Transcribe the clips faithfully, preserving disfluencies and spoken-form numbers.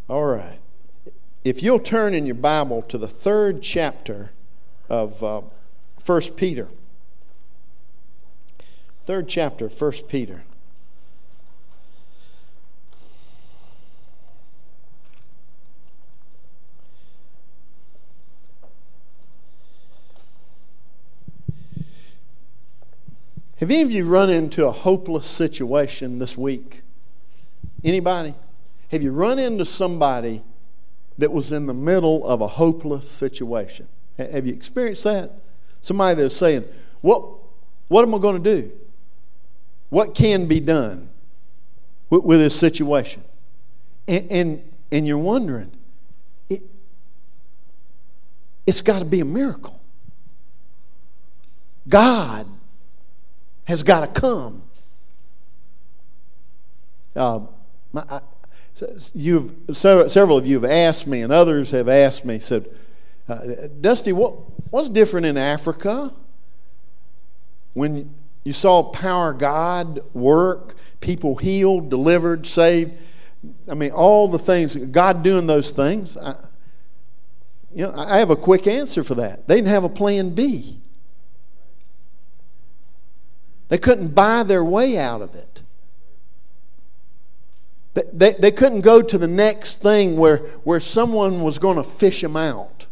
All right. If you'll turn in your Bible to the third chapter of uh, First Peter. Third chapter of First Peter. Have any of you run into a hopeless situation this week? Anybody? Have you run into somebody that was in the middle of a hopeless situation? Have you experienced that? Somebody that's saying, what, what am I going to do? What can be done with, with this situation? And, and, and you're wondering, it, it's got to be a miracle. God has got to come. Uh, my, I, you've so, several of you have asked me, and others have asked me, said, uh, Dusty, what what's different in Africa when you saw power of God work, people healed, delivered, saved? I mean, all the things, God doing those things. I, you know, I have a quick answer for that. They didn't have a plan B. They couldn't buy their way out of it. They, they, they couldn't go to the next thing where, where someone was going to fish them out.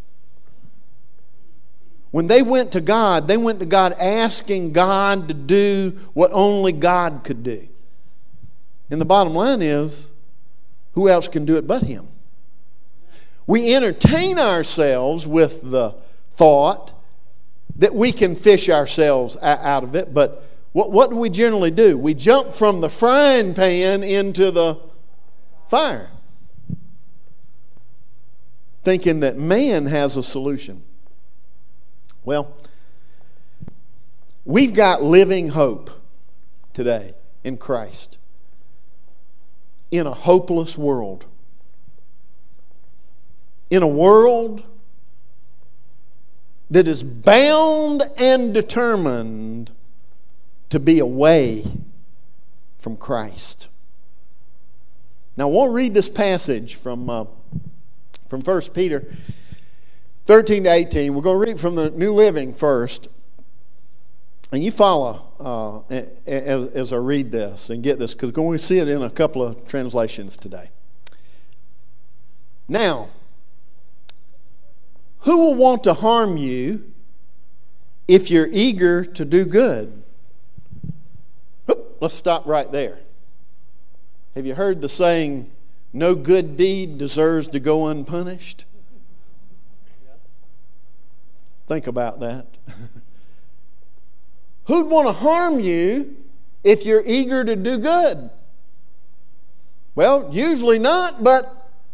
When they went to God, they went to God asking God to do what only God could do. And the bottom line is, who else can do it but Him? We entertain ourselves with the thought that we can fish ourselves out of it, but What, what do we generally do? We jump from the frying pan into the fire, thinking that man has a solution. Well, we've got living hope today in Christ in a hopeless world. In a world that is bound and determined to be away from Christ. Now, I want to read this passage from uh, from First Peter thirteen to eighteen. We're going to read from the New Living first. And you follow uh, as, as I read this and get this, because we're going to see it in a couple of translations today. Now, who will want to harm you if you're eager to do good? Let's stop right there. Have you heard the saying, no good deed deserves to go unpunished? Think about that. Who'd want to harm you if you're eager to do good? Well, usually not, but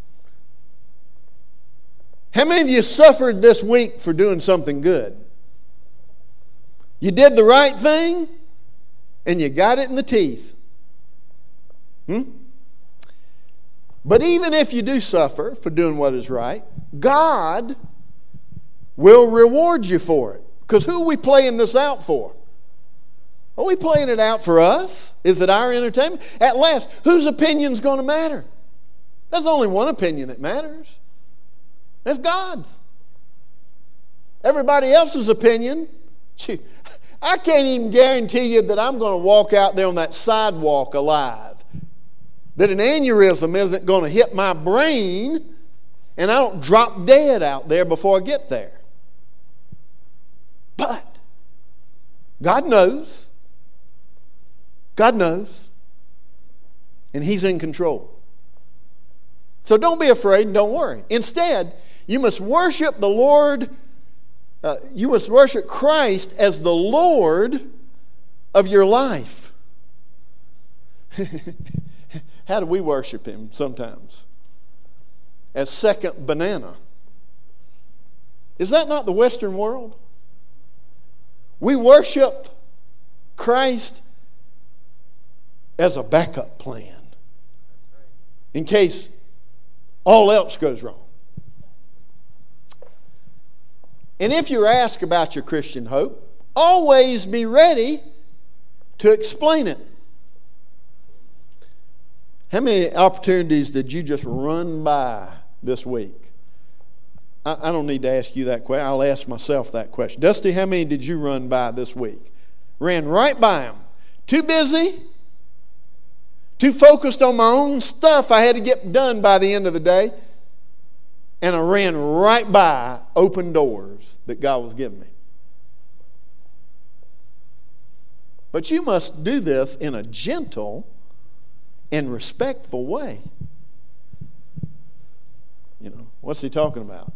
how many of you suffered this week for doing something good? You did the right thing, and you got it in the teeth. Hmm? But even if you do suffer for doing what is right, God will reward you for it. Because who are we playing this out for? Are we playing it out for us? Is it our entertainment? At last, whose opinion's going to matter? There's only one opinion that matters. That's God's. Everybody else's opinion, gee, I can't even guarantee you that I'm going to walk out there on that sidewalk alive. That an aneurysm isn't going to hit my brain and I don't drop dead out there before I get there. But God knows. God knows. And He's in control. So don't be afraid and don't worry. Instead, you must worship the Lord. Uh, you must worship Christ as the Lord of your life. How do we worship Him sometimes? As second banana. Is that not the Western world? We worship Christ as a backup plan in case all else goes wrong. And if you're asked about your Christian hope, always be ready to explain it. How many opportunities did you just run by this week? I, I don't need to ask you that question. I'll ask myself that question. Dusty, how many did you run by this week? Ran right by them. Too busy? Too focused on my own stuff I had to get done by the end of the day. And I ran right by open doors that God was giving me. But you must do this in a gentle and respectful way. You know, what's he talking about?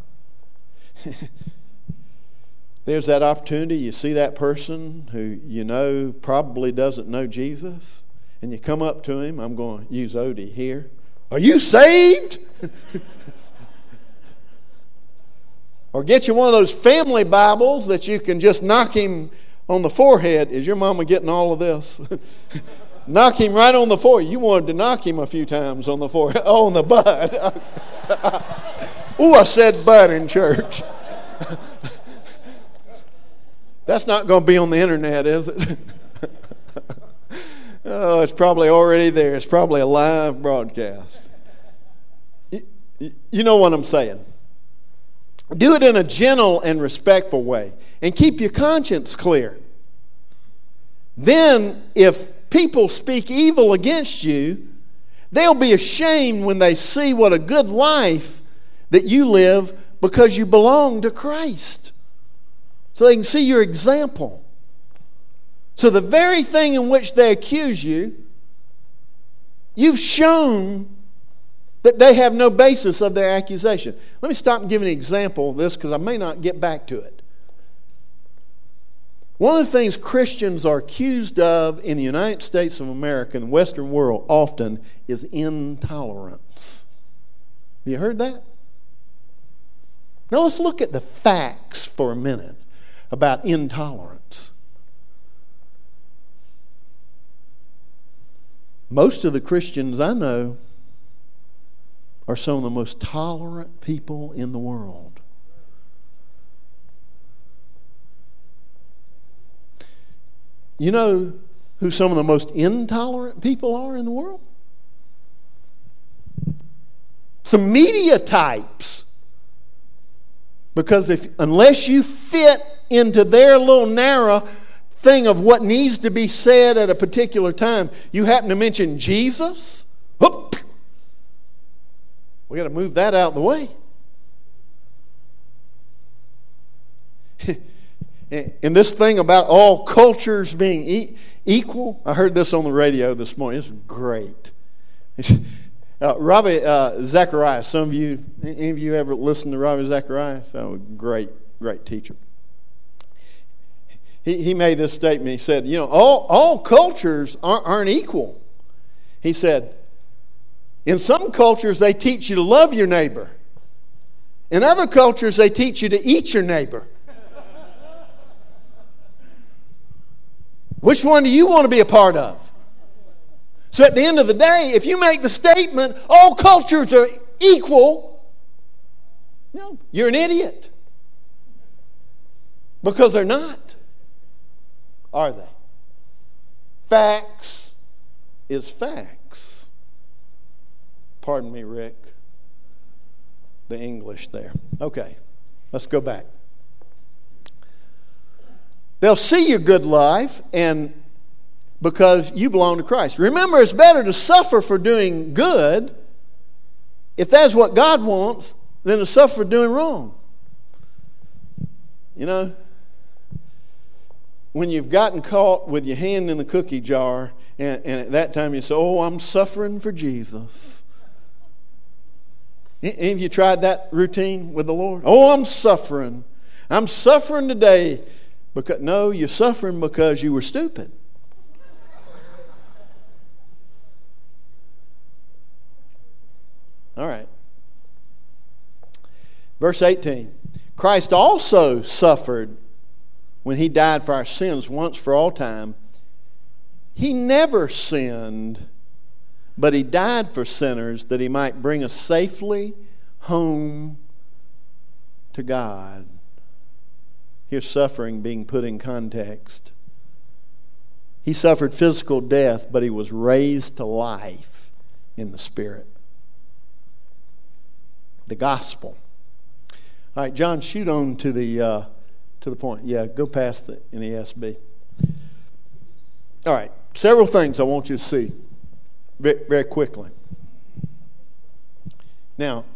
There's that opportunity. You see that person who you know probably doesn't know Jesus, and you come up to him. I'm going to use Odie here. Are you saved? Or get you one of those family Bibles that you can just knock him on the forehead. Is your mama getting all of this? Knock him right on the forehead. You wanted to knock him a few times on the forehead. Oh, on the butt. Ooh, I said butt in church. That's not going to be on the internet, is it? Oh, it's probably already there. It's probably a live broadcast. You, you know what I'm saying. Do it in a gentle and respectful way. And keep your conscience clear. Then, if people speak evil against you, they'll be ashamed when they see what a good life that you live because you belong to Christ. So they can see your example. So the very thing in which they accuse you, you've shown that they have no basis of their accusation. Let me stop and give an example of this because I may not get back to it. One of the things Christians are accused of in the United States of America and the Western world often is intolerance. Have you heard that? Now let's look at the facts for a minute about intolerance. Most of the Christians I know are some of the most tolerant people in the world. You know who some of the most intolerant people are in the world? Some media types. Because if unless you fit into their little narrow thing of what needs to be said at a particular time, you happen to mention Jesus, whoop, we got to move that out of the way. And this thing about all cultures being e- equal, I heard this on the radio this morning. It's great. It's, uh, Ravi uh, Zacharias, some of you, any of you ever listened to Ravi Zacharias? Oh, a great, great teacher. He, he made this statement. He said, you know, all, all cultures aren't, aren't equal. He said, in some cultures they teach you to love your neighbor. In other cultures they teach you to eat your neighbor. Which one do you want to be a part of? So at the end of the day, if you make the statement, all cultures are equal, no, you're an idiot. Because they're not. Are they? Facts is facts. Pardon me, Rick. The English there. Okay, let's go back. They'll see your good life and because you belong to Christ. Remember, it's better to suffer for doing good if that's what God wants than to suffer for doing wrong. You know, when you've gotten caught with your hand in the cookie jar and, and at that time you say, oh, I'm suffering for Jesus. Any of you tried that routine with the Lord? Oh, I'm suffering. I'm suffering today. Because, no, you're suffering because you were stupid. All right. Verse eighteen. Christ also suffered when he died for our sins once for all time. He never sinned, but he died for sinners that he might bring us safely home to God. Here's suffering being put in context. He suffered physical death, but he was raised to life in the Spirit. The gospel. All right, John, shoot on to the uh, to the point. Yeah, go past the N A S B. All right, several things I want you to see very, very quickly. Now,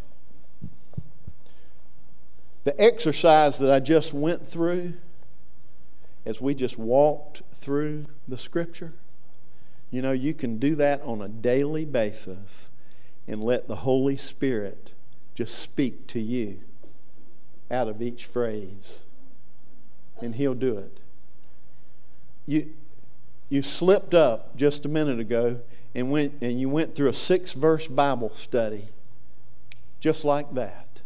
the exercise that I just went through as we just walked through the Scripture, you know, you can do that on a daily basis and let the Holy Spirit just speak to you out of each phrase, and He'll do it. You you slipped up just a minute ago and went and you went through a six-verse Bible study just like that,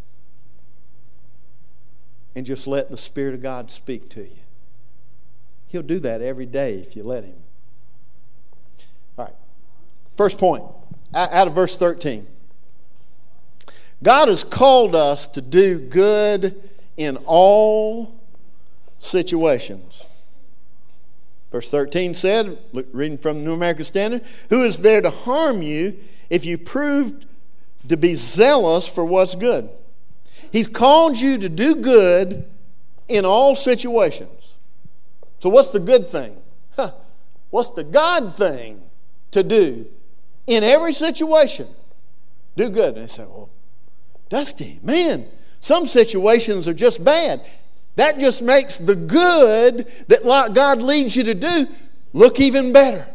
and just let the Spirit of God speak to you. He'll do that every day if you let Him. All right. First point, out of verse thirteen. God has called us to do good in all situations. Verse thirteen said, reading from the New American Standard, "Who is there to harm you if you prove to be zealous for what's good?" He's called you to do good in all situations. So what's the good thing? Huh. What's the God thing to do in every situation? Do good. And they say, well, Dusty, man, some situations are just bad. That just makes the good that God leads you to do look even better.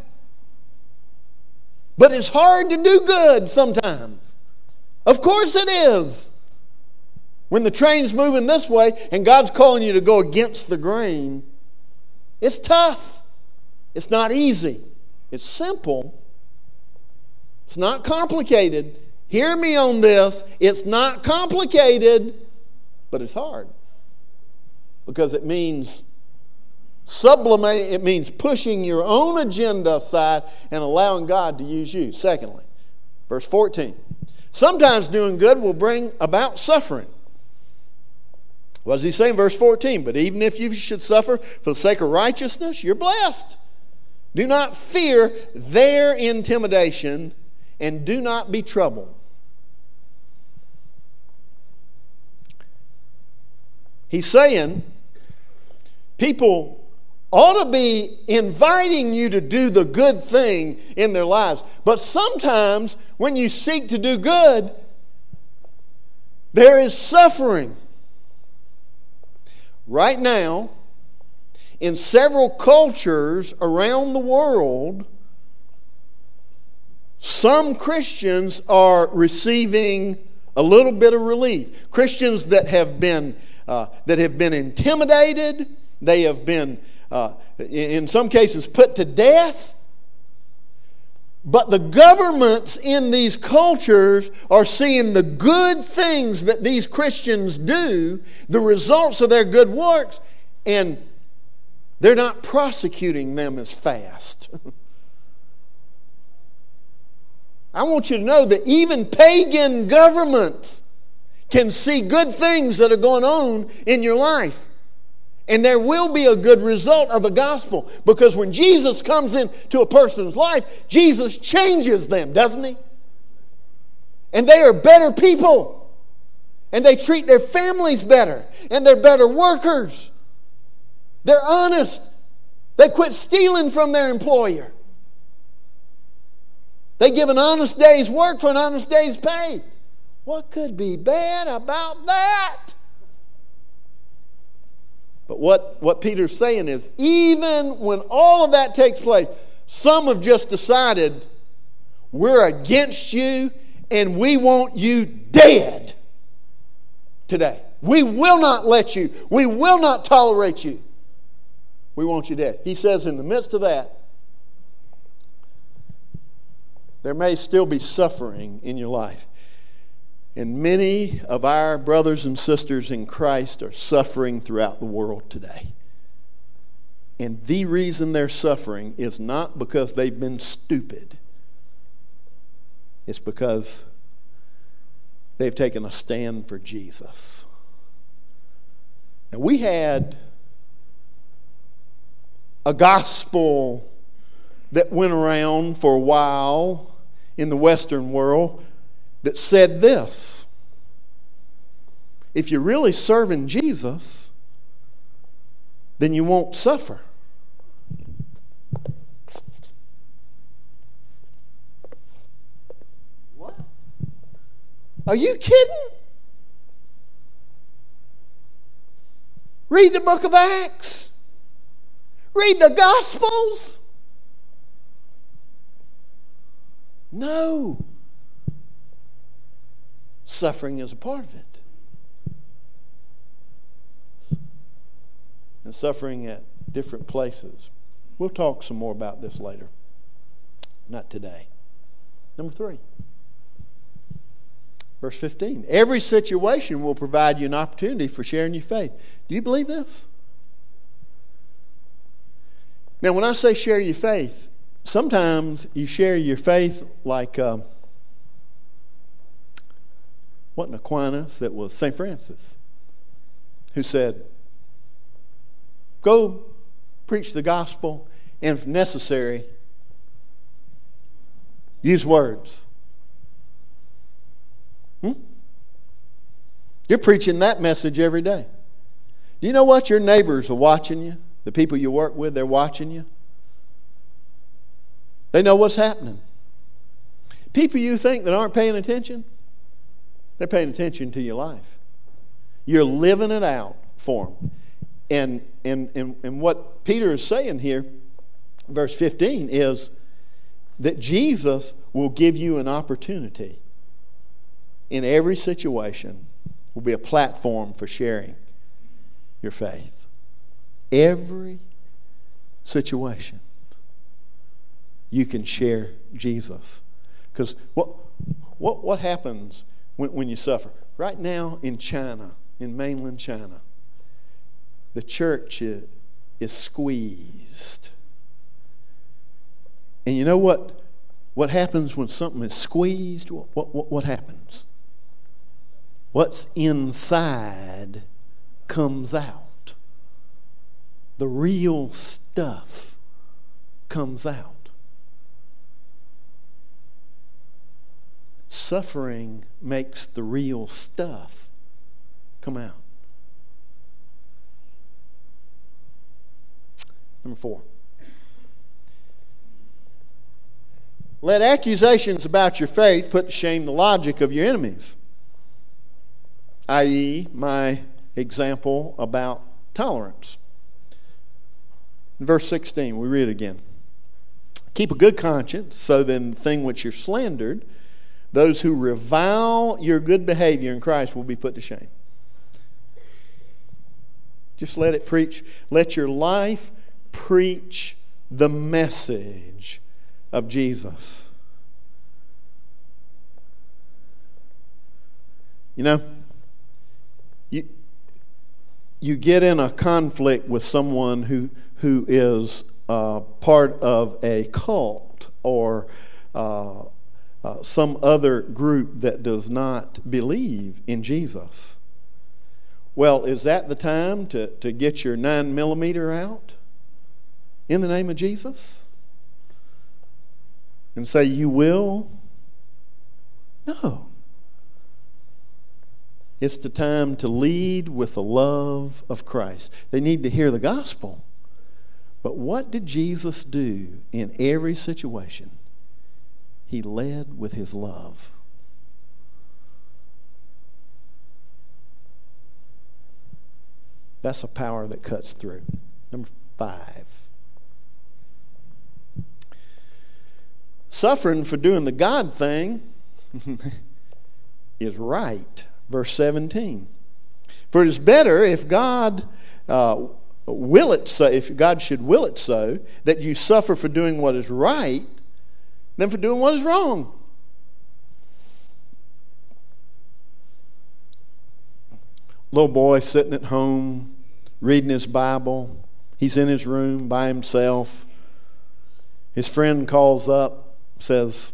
But it's hard to do good sometimes. Of course it is. When the train's moving this way and God's calling you to go against the grain, it's tough. It's not easy. It's simple. It's not complicated. Hear me on this. It's not complicated, but it's hard. Because it means sublimating, it means pushing your own agenda aside and allowing God to use you. Secondly, verse fourteen. Sometimes doing good will bring about suffering. What does he say in verse fourteen? But even if you should suffer for the sake of righteousness, you're blessed. Do not fear their intimidation, and do not be troubled. He's saying people ought to be inviting you to do the good thing in their lives. But sometimes when you seek to do good, there is suffering. Right now, in several cultures around the world, some Christians are receiving a little bit of relief. Christians that have been uh, that have been intimidated, they have been, uh, in some cases, put to death. But the governments in these cultures are seeing the good things that these Christians do, the results of their good works, and they're not prosecuting them as fast. I want you to know that even pagan governments can see good things that are going on in your life. And there will be a good result of the gospel. Because when Jesus comes into a person's life, Jesus changes them, doesn't he? And they are better people. And they treat their families better. And they're better workers. They're honest. They quit stealing from their employer. They give an honest day's work for an honest day's pay. What could be bad about that? But what, what Peter's saying is, even when all of that takes place, some have just decided, we're against you and we want you dead today. We will not let you. We will not tolerate you. We want you dead. He says in the midst of that, there may still be suffering in your life. And many of our brothers and sisters in Christ are suffering throughout the world today. And the reason they're suffering is not because they've been stupid. It's because they've taken a stand for Jesus. Now, we had a gospel that went around for a while in the Western world that said this: if you're really serving Jesus, then you won't suffer. What? Are you kidding? Read the book of Acts. Read the Gospels. No. Suffering is a part of it. And suffering at different places. We'll talk some more about this later. Not today. Number three. Verse fifteen. Every situation will provide you an opportunity for sharing your faith. Do you believe this? Now, when I say share your faith, sometimes you share your faith like, um, wasn't Aquinas, that was Saint Francis, who said, go preach the gospel, and if necessary, use words. Hmm? You're preaching that message every day. Do you know what? Your neighbors are watching you. The people you work with, they're watching you. They know what's happening. People you think that aren't paying attention, they're paying attention to your life. You're living it out for them. And, and, and, and what Peter is saying here, verse fifteen, is that Jesus will give you an opportunity in every situation, will be a platform for sharing your faith. Every situation, you can share Jesus. Because what, what, what happens when, when you suffer? Right now in China, in mainland China, the church is, is squeezed. And you know what, what happens when something is squeezed? What, what, what happens? What's inside comes out. The real stuff comes out. Suffering makes the real stuff come out. Number four. Let accusations about your faith put to shame the logic of your enemies. that is, my example about tolerance. In verse sixteen, we read it again. Keep a good conscience, so then the thing which you're slandered, those who revile your good behavior in Christ will be put to shame. Just let it preach. Let your life preach the message of Jesus. You know, you, you get in a conflict with someone who, who is uh, part of a cult or uh, uh, some other group that does not believe in Jesus. Well, is that the time to, to get your nine millimeter out in the name of Jesus? And say, you will? No. It's the time to lead with the love of Christ. They need to hear the gospel. But what did Jesus do in every situation? He led with his love. That's a power that cuts through. Number five. Suffering for doing the God thing is right. Verse seventeen. For it is better if God uh, will it so, if God should will it so, that you suffer for doing what is right than for doing what is wrong. Little boy sitting at home, reading his Bible. He's in his room by himself. His friend calls up, says,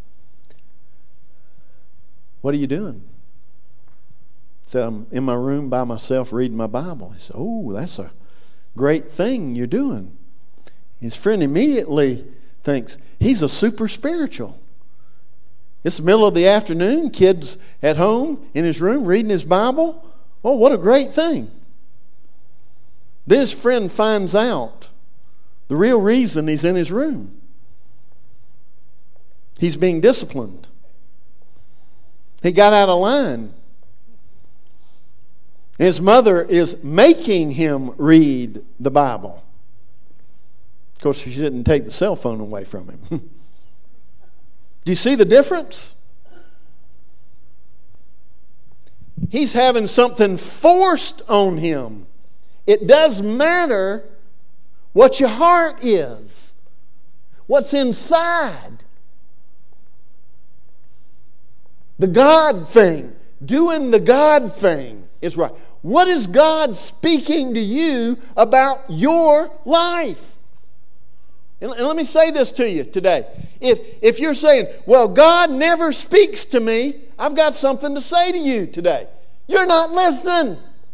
"What are you doing?" He said, "I'm in my room by myself reading my Bible." He said, "Oh, that's a great thing you're doing." His friend immediately thinks, he's a super spiritual. It's the middle of the afternoon, kid's at home in his room reading his Bible. Oh, what a great thing. Then his friend finds out the real reason he's in his room. He's being disciplined. He got out of line. His mother is making him read the Bible. Of course, she didn't take the cell phone away from him. Do you see the difference? He's having something forced on him. It does matter what your heart is, what's inside. The God thing, doing the God thing is right. What is God speaking to you about your life? And let me say this to you today. If, if you're saying, well, God never speaks to me, I've got something to say to you today. You're not listening.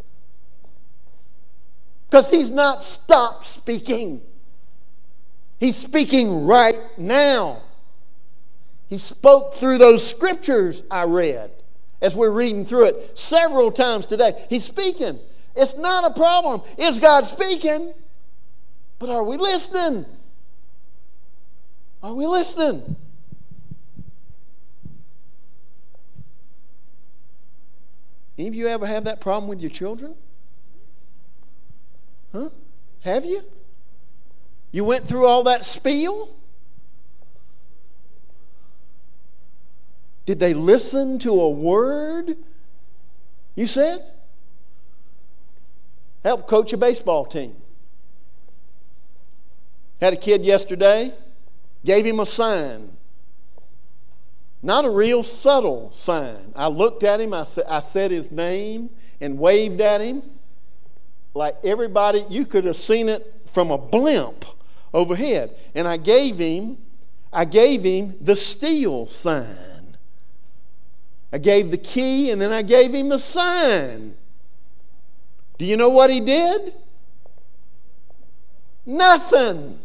Because He's not stopped speaking. He's speaking right now. He spoke through those scriptures I read as we're reading through it several times today. He's speaking. It's not a problem. Is God speaking? But are we listening? Are we listening? Any of you ever have that problem with your children? Huh? Have you? You went through all that spiel? Did they listen to a word you said? Help coach a baseball team. Had a kid yesterday, gave him a sign. Not a real subtle sign. I looked at him, I said, I said his name and waved at him. Like everybody, you could have seen it from a blimp overhead. And I gave him, I gave him the steel sign. I gave the key and then I gave him the sign. Do you know what he did? Nothing.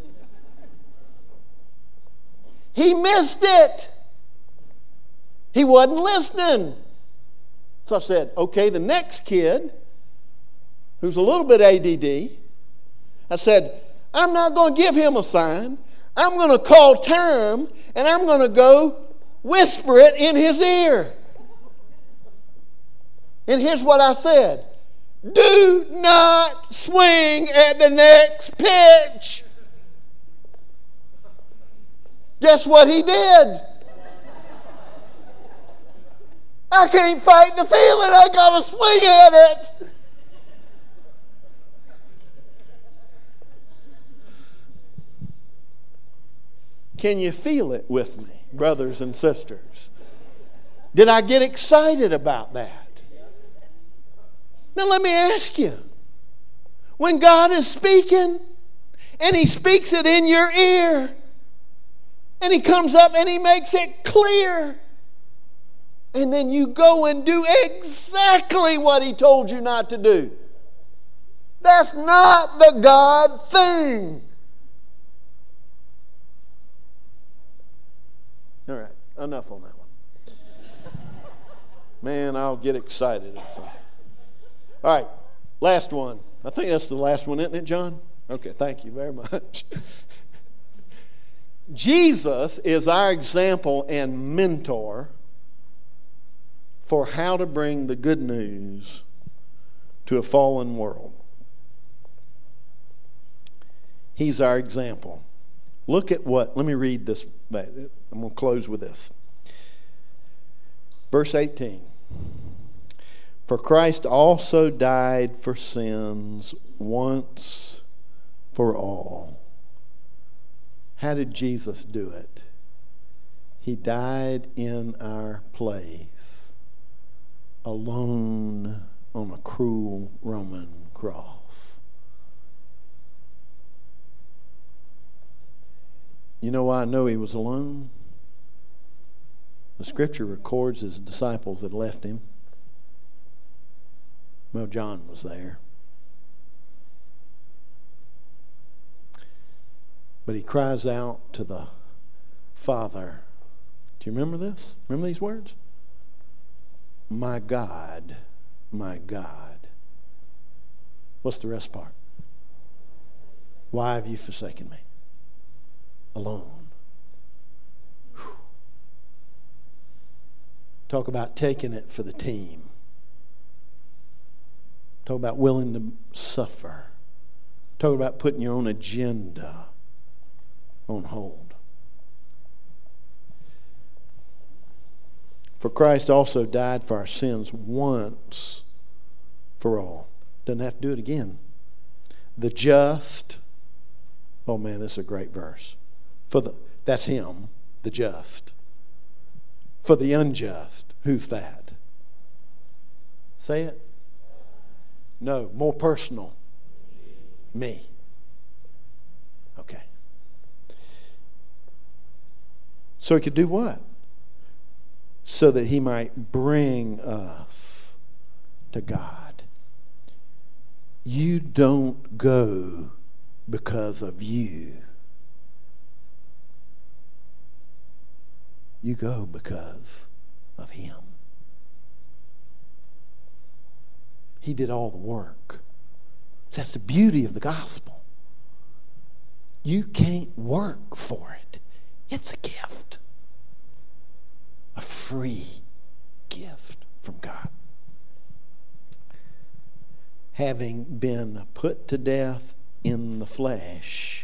He missed it. He wasn't listening. So I said, okay, the next kid, who's a little bit A D D, I said, I'm not going to give him a sign. I'm going to call time and I'm going to go whisper it in his ear. And here's what I said. Do not swing at the next pitch. Guess what he did? I can't fight the feeling. I got to swing at it. Can you feel it with me, brothers and sisters? Did I get excited about that? Now let me ask you, when God is speaking and He speaks it in your ear and He comes up and He makes it clear and then you go and do exactly what He told you not to do, that's not the God thing. All right, enough on that one. Man, I'll get excited if I... All right, last one. I think that's the last one, isn't it, John? Okay, thank you very much. Jesus is our example and mentor for how to bring the good news to a fallen world. He's our example. Look at what, let me read this. I'm going to close with this. Verse eighteen. For Christ also died for sins once for all. How did Jesus do it? He died in our place, alone on a cruel Roman cross. You know why I know He was alone? The Scripture records His disciples had left Him. Well, John was there. But he cries out to the Father, Do you remember this? Remember these words? My God, my God. What's the rest part? Why have you forsaken me? Alone. Whew. Talk about taking it for the team. Talk about willing to suffer. Talk about putting your own agenda on hold. For Christ also died for our sins once for all. Doesn't have to do it again. The just, oh man, this is a great verse. For the that's him, the just. For the unjust, who's that? Say it. No, more personal. Me. Okay. So he could do what? So that he might bring us to God. You don't go because of you. You go because of him. He did all the work. That's the beauty of the gospel. You can't work for it. It's a gift. A free gift from God. Having been put to death in the flesh,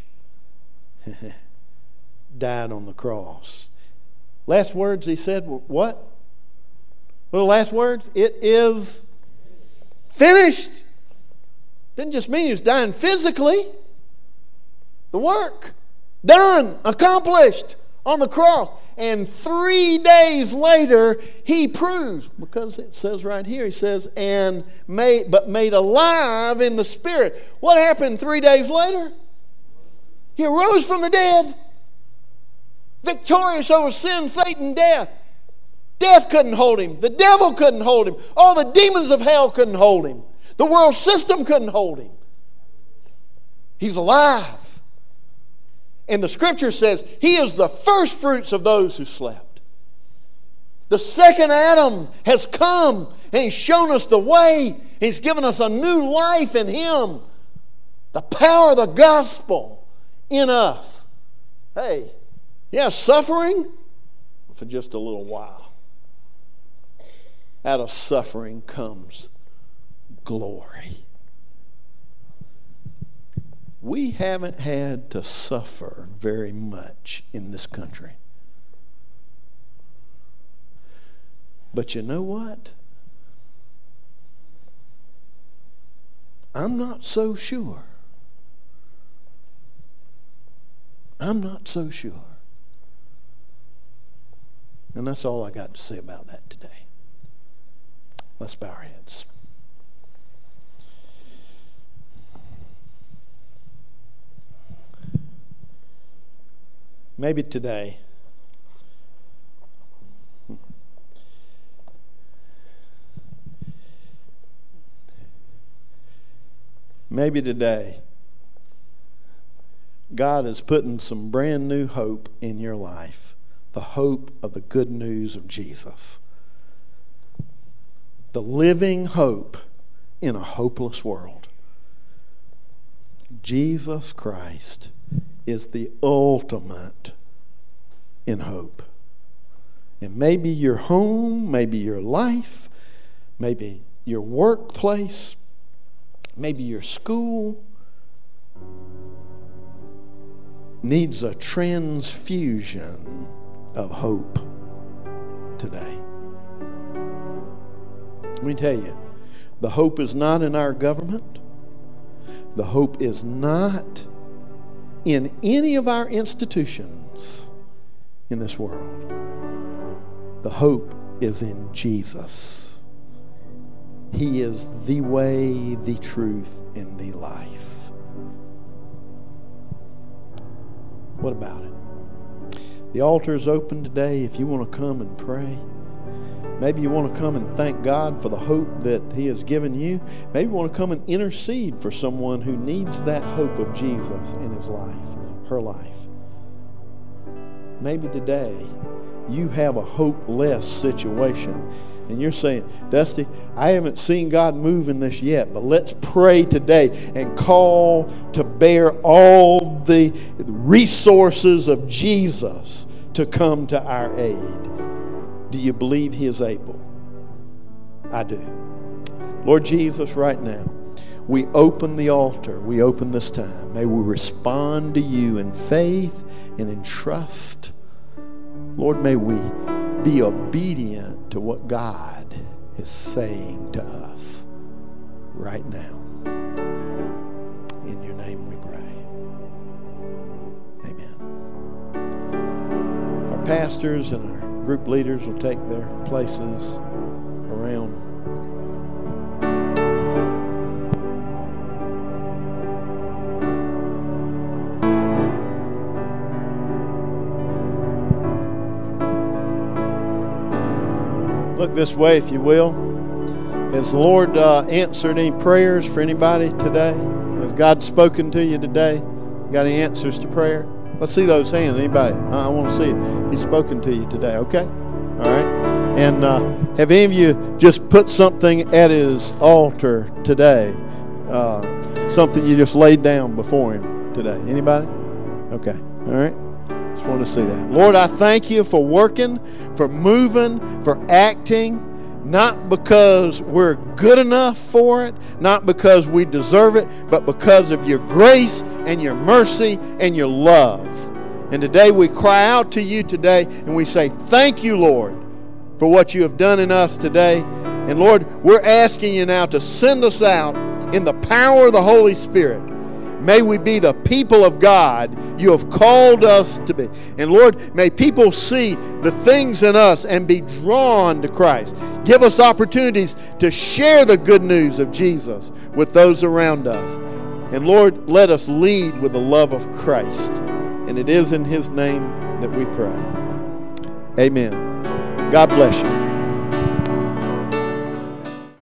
died on the cross. Last words he said were what? What were the last words? It is finished. Didn't just mean he was dying physically. The work done, accomplished on the cross. And three days later, he proves, because it says right here, he says, and made, but made alive in the Spirit. What happened three days later? He arose from the dead, victorious over sin, Satan, death. Death couldn't hold him. The devil couldn't hold him. All the demons of hell couldn't hold him. The world system couldn't hold him. He's alive. And the scripture says he is the first fruits of those who slept. The second Adam has come and he's shown us the way. He's given us a new life in him. The power of the gospel in us. Hey, yeah, suffering for just a little while. Out of suffering comes glory. We haven't had to suffer very much in this country. But you know what? I'm not so sure. I'm not so sure. And that's all I got to say about that today. Let's bow our heads. Maybe today, maybe today, God is putting some brand new hope in your life. The hope of the good news of Jesus. The living hope in a hopeless world. Jesus Christ is the ultimate in hope. And maybe your home, maybe your life, maybe your workplace, maybe your school needs a transfusion of hope today. Let me tell you, the hope is not in our government. The hope is not in any of our institutions in this world. The hope is in Jesus. He is the way, the truth, and the life. What about it? The altar is open today if you want to come and pray. Maybe you want to come and thank God for the hope that He has given you. Maybe you want to come and intercede for someone who needs that hope of Jesus in his life, her life. Maybe today you have a hopeless situation. And you're saying, Dusty, I haven't seen God move in this yet, but let's pray today and call to bear all the resources of Jesus to come to our aid. Do you believe He is able? I do. Lord Jesus, right now, we open the altar. We open this time. May we respond to you in faith and in trust. Lord, may we be obedient to what God is saying to us right now. In your name we pray. Amen. Our pastors and our group leaders will take their places around. Look this way, if you will. Has the Lord uh, answered any prayers for anybody today? Has God spoken to you today? Got any answers to prayer? Let's see those hands. Anybody? I, I want to see it. He's spoken to you today. Okay? All right. And uh, have any of you just put something at His altar today? Uh, something you just laid down before Him today? Anybody? Okay. All right. Just want to see that. Lord, I thank you for working, for moving, for acting, not because we're good enough for it, not because we deserve it, but because of your grace and your mercy and your love. And today we cry out to you today and we say, thank you, Lord, for what you have done in us today. And Lord, we're asking you now to send us out in the power of the Holy Spirit. May we be the people of God you have called us to be. And Lord, may people see the things in us and be drawn to Christ. Give us opportunities to share the good news of Jesus with those around us. And Lord, let us lead with the love of Christ. And it is in His name that we pray. Amen. God bless you.